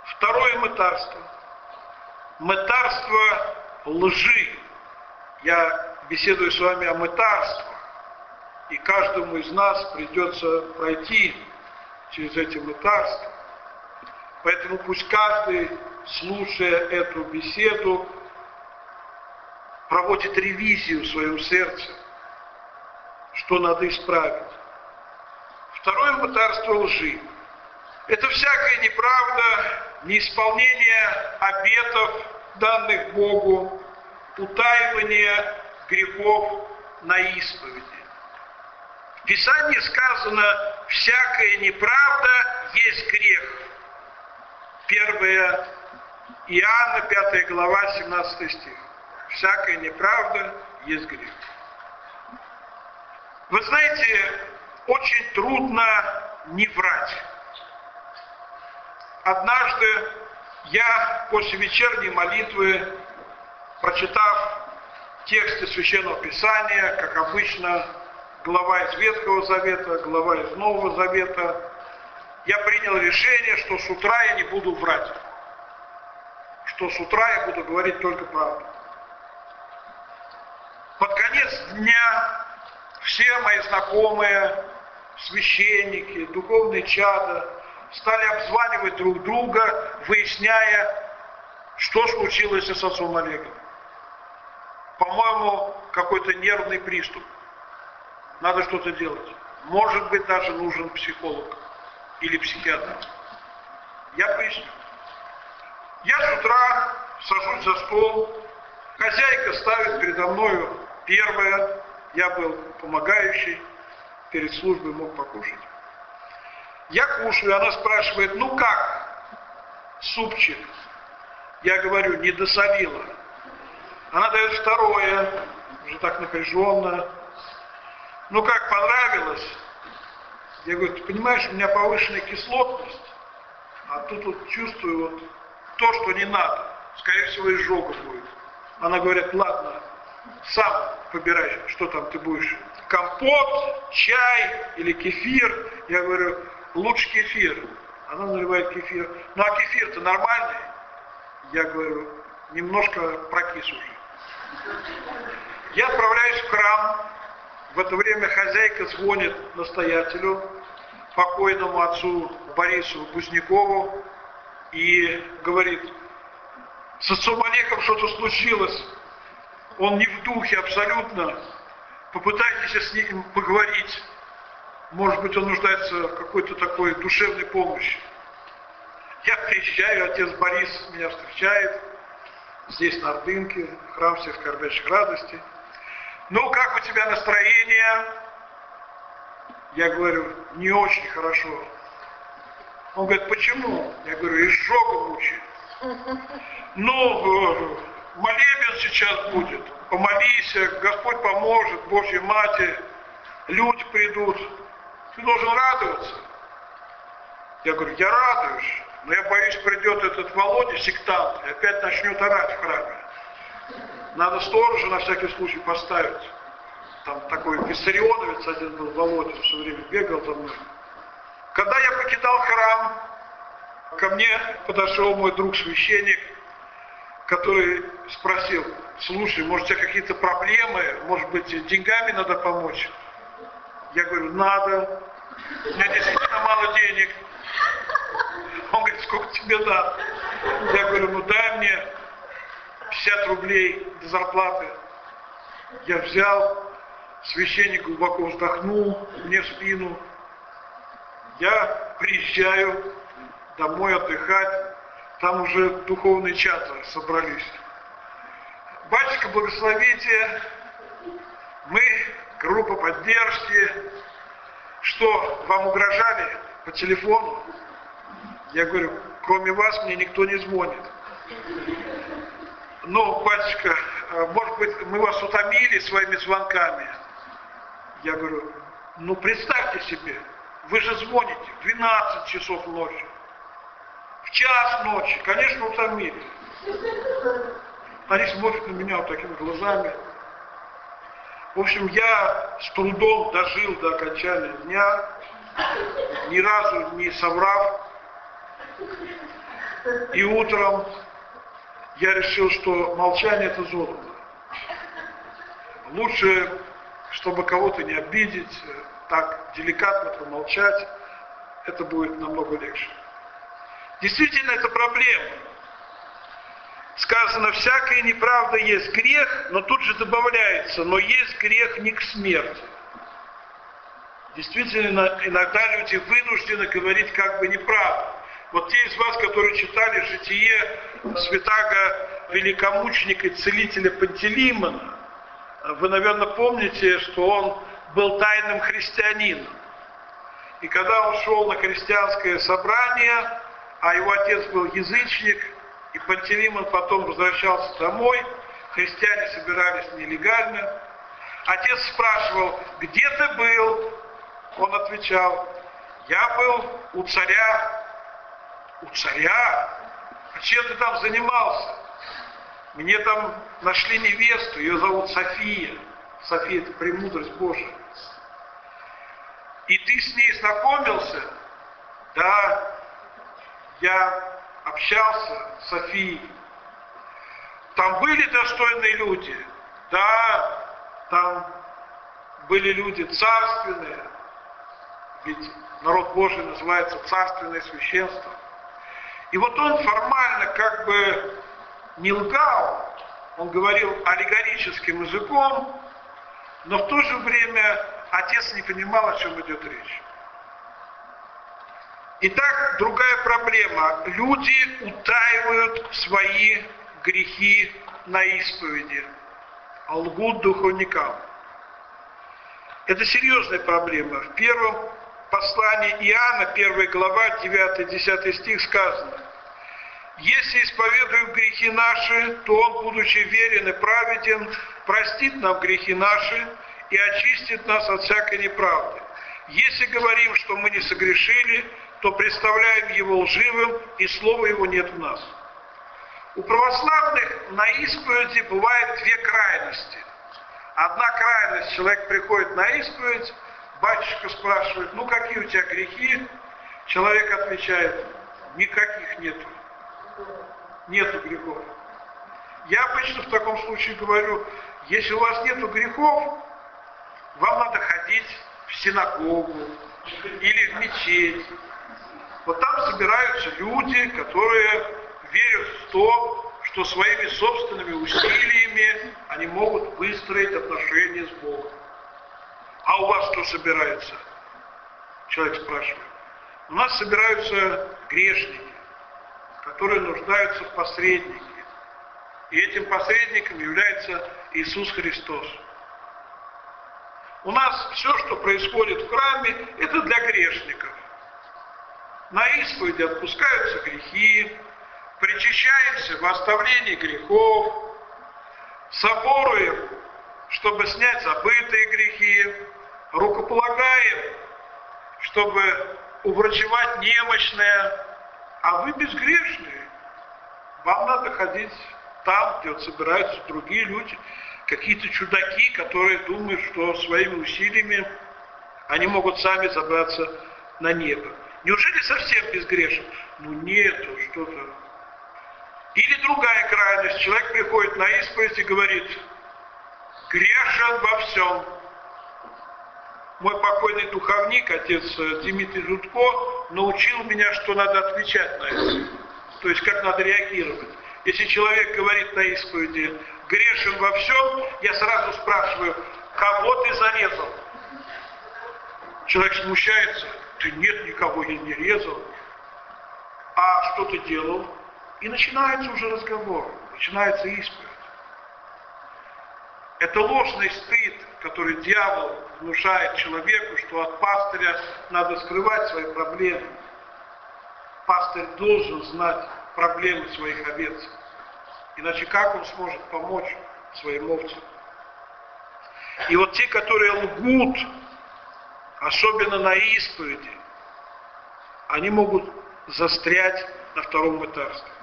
Второе мытарство. Мытарство лжи. Я беседую с вами о мытарствах. И каждому из нас придется пройти через эти мытарства. Поэтому пусть каждый, слушая эту беседу, проводит ревизию в своем сердце, что надо исправить. Второе мытарство лжи. Это всякая неправда, неисполнение обетов, данных Богу, утаивание грехов на исповеди. В Писании сказано, всякая неправда есть грех. 1 Иоанна, 5 глава, 17 стих. Всякая неправда есть грех. Вы знаете, очень трудно не врать. Однажды я после вечерней молитвы, прочитав тексты Священного Писания, как обычно, глава из Ветхого Завета, глава из Нового Завета, я принял решение, что с утра я не буду врать. Что с утра я буду говорить только правду. Под конец дня все мои знакомые, священники, духовные чада стали обзванивать друг друга, выясняя, что случилось с отцом Олегом. По-моему, какой-то нервный приступ. Надо что-то делать. Может быть, даже нужен психолог или психиатр. Я поясню. Я с утра сажусь за стол, хозяйка ставит передо мною первое, я был помогающий, перед службой мог покушать. Я кушаю, она спрашивает, ну как, супчик? Я говорю, не досолила. Она дает второе, уже так напряженно. Ну как, понравилось? Я говорю, ты понимаешь, у меня повышенная кислотность, а тут вот чувствую вот то, что не надо. Скорее всего, изжога будет. Она говорит, ладно, сам выбирай, что там ты будешь. Компот, чай или кефир. Я говорю, лучше кефир. Она наливает кефир. Ну а кефир-то нормальный? Я говорю, немножко прокис уже. Я отправляюсь в храм. В это время хозяйка звонит настоятелю, покойному отцу Борису Кузнякову, и говорит, с отцом Олегом что-то случилось. Он не в духе абсолютно. Попытайтесь с ним поговорить. Может быть, он нуждается в какой-то такой душевной помощи. Я приезжаю, отец Борис меня встречает. Здесь, на Ордынке, храм всех скорбящих радостей. Ну, как у тебя настроение? Я говорю, не очень хорошо. Он говорит, почему? Я говорю, изжога мучает. Ну, молебен сейчас будет. Помолись, Господь поможет, Божья Матерь, люди придут. Ты должен радоваться. Я говорю, я радуюсь, но я боюсь, придет этот Володя, сектант, и опять начнет орать в храме. Надо сторожа на всякий случай поставить. Там такой виссарионовец один был, Володя, все время бегал за мной. Когда я покидал храм, ко мне подошел мой друг священник, который спросил, слушай, может, у тебя какие-то проблемы, может быть, деньгами надо помочь? Я говорю, надо. У меня действительно мало денег. Он говорит, сколько тебе надо? Я говорю, ну дай мне 50 рублей до зарплаты. Я взял, священник глубоко вздохнул мне в спину. Я приезжаю домой отдыхать, там уже духовные чаты собрались. Батюшка, благословите, мы, группа поддержки, что, вам угрожали по телефону? Я говорю, кроме вас мне никто не звонит. Ну, батюшка, может быть, мы вас утомили своими звонками? Я говорю, ну представьте себе, вы же звоните в 12 часов ночи, в час ночи, конечно, утомили. Они смотрят на меня вот такими глазами. В общем, я с трудом дожил до окончания дня, ни разу не соврав. И утром я решил, что молчание это золото. Лучше, чтобы кого-то не обидеть, так деликатно промолчать, это будет намного легче. Действительно, это проблема. Сказано, всякая неправда есть грех, но тут же добавляется, но есть грех не к смерти. Действительно, иногда люди вынуждены говорить как бы неправду. Вот те из вас, которые читали житие святаго великомученика и целителя Пантелеймона, вы, наверное, помните, что он был тайным христианином. И когда он шел на христианское собрание, а его отец был язычник, и Пантелеймон потом возвращался домой, христиане собирались нелегально. Отец спрашивал, где ты был? Он отвечал, я был у царя. У царя? А чем ты там занимался? Мне там нашли невесту, ее зовут София. София – это премудрость Божия. И ты с ней знакомился? Да, я общался с Софией. Там были достойные люди? Да, там были люди царственные. Ведь народ Божий называется царственное священство. И вот он формально как бы не лгал, он говорил аллегорическим языком, но в то же время отец не понимал, о чем идет речь. Итак, другая проблема. Люди утаивают свои грехи на исповеди, лгут духовникам. Это серьезная проблема. В первом послании Иоанна, 1 глава, 9-10 стих сказано: «Если исповедуем грехи наши, то Он, будучи верен и праведен, простит нам грехи наши и очистит нас от всякой неправды. Если говорим, что мы не согрешили, то представляем Его лживым, и слова Его нет в нас». У православных на исповеди бывает две крайности. Одна крайность, человек приходит на исповедь, батюшка спрашивает, ну какие у тебя грехи? Человек отвечает, никаких нету. Нету грехов. Я обычно в таком случае говорю, если у вас нету грехов, вам надо ходить в синагогу или в мечеть. Вот там собираются люди, которые верят в то, что своими собственными усилиями они могут выстроить отношения с Богом. А у вас кто собирается? Человек спрашивает. У нас собираются грешники, которые нуждаются в посреднике. И этим посредником является Иисус Христос. У нас все, что происходит в храме, это для грешников. На исповеди отпускаются грехи, причащаемся в оставлении грехов, соборуем, чтобы снять забытые грехи, рукополагаем, чтобы уврачевать немощное, а вы безгрешные. Вам надо ходить там, где вот собираются другие люди, какие-то чудаки, которые думают, что своими усилиями они могут сами забраться на небо. Неужели совсем безгрешен? Ну нету, что-то. Или другая крайность. Человек приходит на исповедь и говорит, грешен во всем. Мой покойный духовник, отец Дмитрий Жутко, научил меня, что надо отвечать на это. То есть, как надо реагировать. Если человек говорит на исповеди, грешен во всем, я сразу спрашиваю, кого ты зарезал? Человек смущается, ты нет, никого я не резал. А что ты делал? И начинается уже разговор, начинается исповедь. Это ложный стыд, который дьявол внушает человеку, что от пастыря надо скрывать свои проблемы. Пастырь должен знать проблемы своих овец. Иначе как он сможет помочь своим овцам? И вот те, которые лгут, особенно на исповеди, они могут застрять на втором этапе.